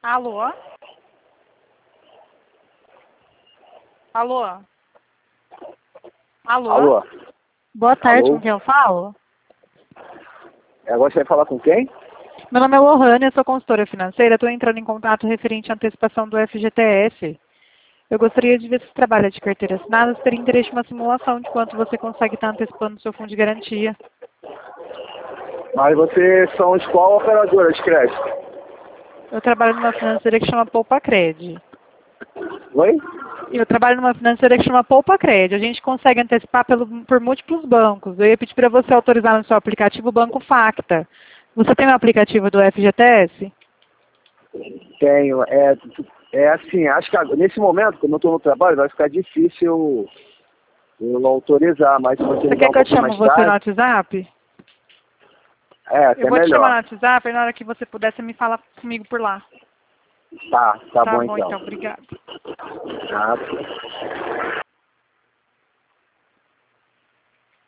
Alô? Alô? Alô? Alô? Boa tarde, Alô? com quem eu falo? Agora você vai falar com quem? Meu nome é Lohane, eu sou consultora financeira, estou entrando em contato referente à antecipação do FGTS. Eu gostaria de ver se trabalha de carteira assinada, se teria interesse em uma simulação de quanto você consegue estar antecipando o seu fundo de garantia. Mas vocês são de qual operadora de crédito? Eu trabalho numa financeira que chama Poupa Cred. Oi? Eu trabalho numa financeira que chama Poupa Cred. A gente consegue antecipar por múltiplos bancos. Eu ia pedir para você autorizar no seu aplicativo o Banco Facta. Você tem um aplicativo do FGTS? Tenho. É assim, acho que nesse momento, como eu estou no trabalho, vai ficar difícil eu não autorizar, mas se você Você ligar quer um que eu pouquinho chame mais você no tarde, WhatsApp? até Eu vou te chamar no melhor. WhatsApp e na hora que você puder, você me fala comigo por lá. Tá Tá bom bom, então. então. Obrigada. Tá.